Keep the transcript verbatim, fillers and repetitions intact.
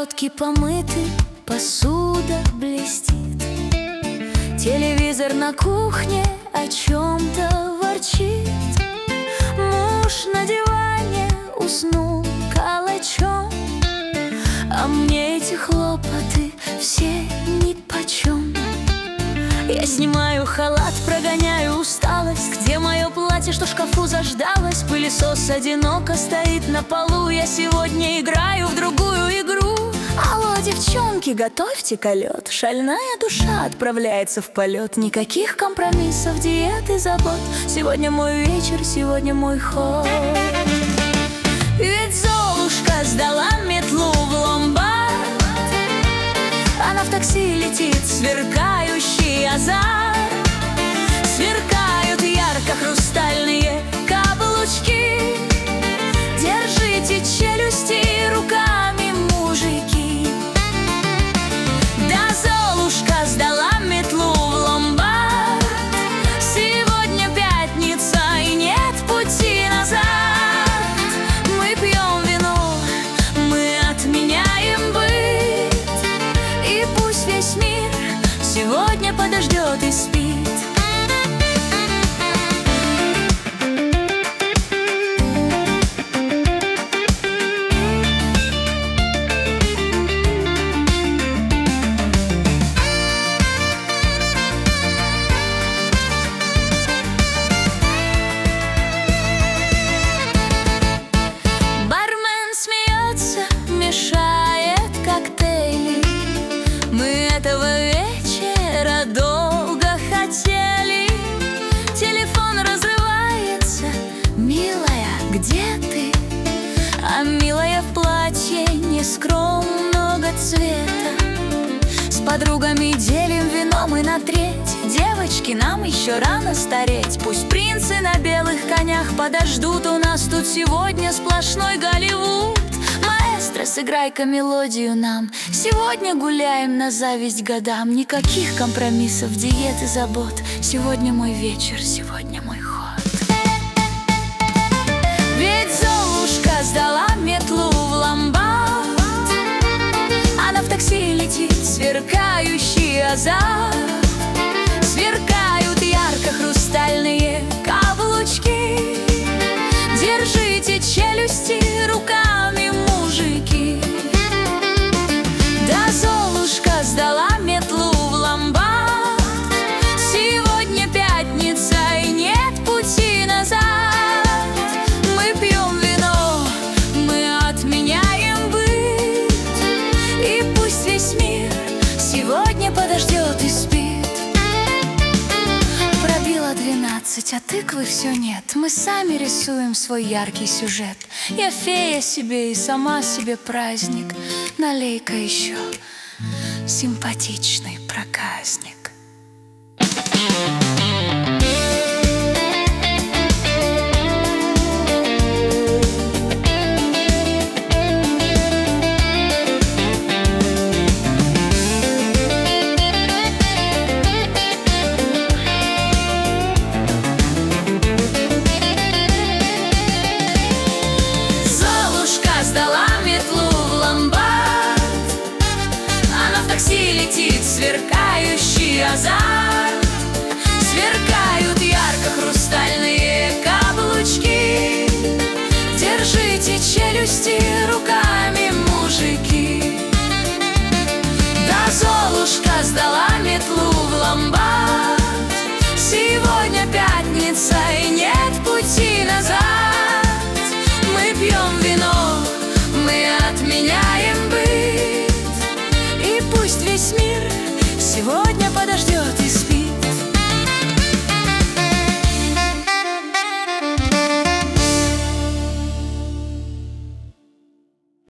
сковородки помыты, посуда блестит. Телевизор на кухне о чем-то ворчит. Муж на диване уснул калачом, а мне эти хлопоты все нипочем. Я снимаю халат, прогоняю усталость. Где мое платье, что в шкафу заждалось? Пылесос одиноко стоит на полу. Я сегодня играю в другую игру. Алло, девчонки, готовьте-ка лед. Шальная душа отправляется в полет. Никаких компромиссов, диет и забот. Сегодня мой вечер, сегодня мой ход. Ведь Золушка сдала метлу в ломбард. Она в такси летит, сверкающий азарт. Сверкают ярко хрустальные каблучки. Держите челюсти руками, мужики. Да, Золушка сдала метлу в ломбард. Сегодня пятница и нет пути назад. Мы пьем вино, мы отменяем быт. И пусть весь мир сегодня подождет и спит. Мешает коктейли. Мы этого вечера долго хотели. Телефон разрывается. Милая, где ты? А милая в платье нескромно, много цвета. С подругами делим вино мы на треть. Девочки, нам еще рано стареть. Пусть принцы на белых конях подождут. У нас тут сегодня сплошной Голливуд. Маэстро, сыграй-ка мелодию нам. Сегодня гуляем на зависть годам. Никаких компромиссов, диет и забот. Сегодня мой вечер, сегодня мой ход. Ведь Золушка сдала метлу в ломбард. Она в такси летит, сверкающий азарт. Сверкают ярко хрустальные каблучки. Держите челюсти руками, мужики. Да, Золушка сдала метлу в ломбард. Сегодня пятница и нет пути назад. Мы пьем вино, мы отменяем быт. И пусть весь мир сегодня подождет и спит. Пробило двенадцать, а тыквы все нет. Мы сами рисуем свой яркий сюжет. Я фея себе и сама себе праздник. Налей-ка еще симпатичный проказник. Сдала метлу в ломбард. Она в такси летит, сверкающий азарт.